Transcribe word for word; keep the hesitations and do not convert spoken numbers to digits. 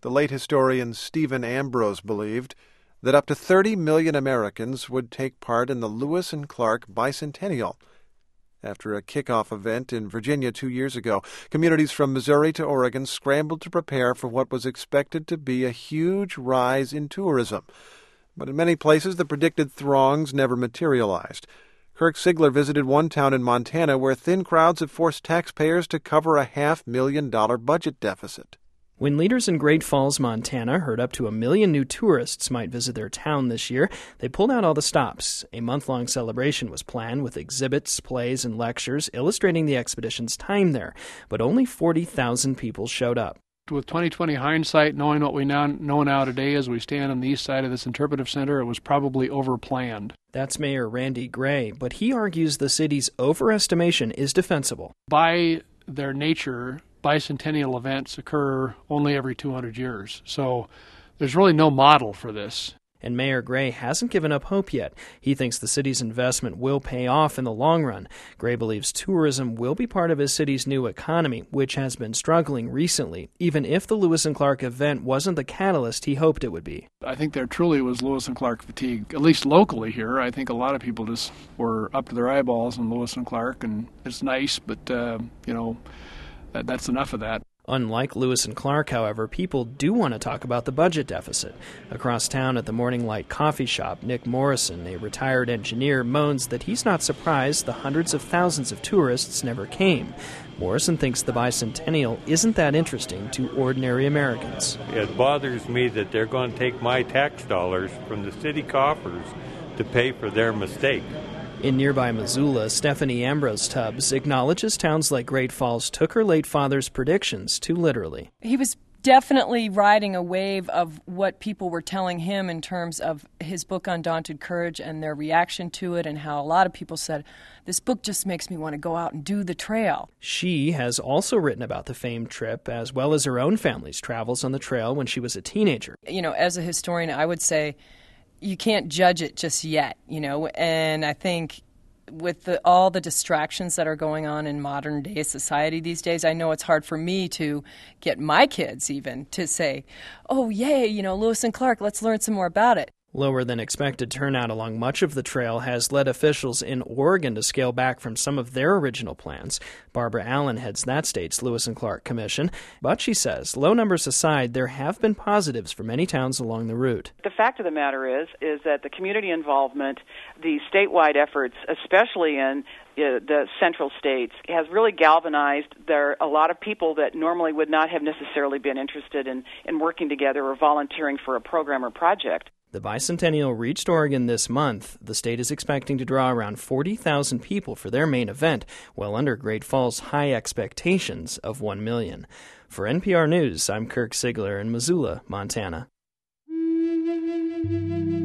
The late historian Stephen Ambrose believed that up to thirty million Americans would take part in the Lewis and Clark Bicentennial. After a kickoff event in Virginia two years ago, communities from Missouri to Oregon scrambled to prepare for what was expected to be a huge rise in tourism. But in many places, the predicted throngs never materialized. Kirk Sigler visited one town in Montana where thin crowds have forced taxpayers to cover a half-million dollar budget deficit. When leaders in Great Falls, Montana, heard up to a million new tourists might visit their town this year, they pulled out all the stops. A month-long celebration was planned with exhibits, plays, and lectures illustrating the expedition's time there, but only forty thousand people showed up. With twenty twenty hindsight, knowing what we now know now today as we stand on the east side of this interpretive center, it was probably overplanned. That's Mayor Randy Gray, but he argues the city's overestimation is defensible. By their nature, bicentennial events occur only every two hundred years, so there's really no model for this. And Mayor Gray hasn't given up hope yet. He thinks the city's investment will pay off in the long run. Gray believes tourism will be part of his city's new economy, which has been struggling recently, even if the Lewis and Clark event wasn't the catalyst he hoped it would be. I think there truly was Lewis and Clark fatigue, at least locally here. I think a lot of people just were up to their eyeballs in Lewis and Clark, and it's nice, but, uh, you know, that, that's enough of that. Unlike Lewis and Clark, however, people do want to talk about the budget deficit. Across town at the Morning Light coffee shop, Nick Morrison, a retired engineer, moans that he's not surprised the hundreds of thousands of tourists never came. Morrison thinks the bicentennial isn't that interesting to ordinary Americans. It bothers me that they're going to take my tax dollars from the city coffers to pay for their mistake. In nearby Missoula, Stephanie Ambrose Tubbs acknowledges towns like Great Falls took her late father's predictions too literally. He was definitely riding a wave of what people were telling him in terms of his book Undaunted Courage and their reaction to it, and how a lot of people said, this book just makes me want to go out and do the trail. She has also written about the famed trip, as well as her own family's travels on the trail when she was a teenager. You know, as a historian, I would say you can't judge it just yet, you know, and I think with the, all the distractions that are going on in modern day society these days, I know it's hard for me to get my kids even to say, oh, yay, you know, Lewis and Clark, let's learn some more about it. Lower than expected turnout along much of the trail has led officials in Oregon to scale back from some of their original plans. Barbara Allen heads that state's Lewis and Clark Commission, but she says, low numbers aside, there have been positives for many towns along the route. The fact of the matter is, is that the community involvement, the statewide efforts, especially in uh, the central states, has really galvanized there a lot of people that normally would not have necessarily been interested in, in working together or volunteering for a program or project. The bicentennial reached Oregon this month. The state is expecting to draw around forty thousand people for their main event, well under Great Falls' high expectations of one million. For N P R News, I'm Kirk Sigler in Missoula, Montana.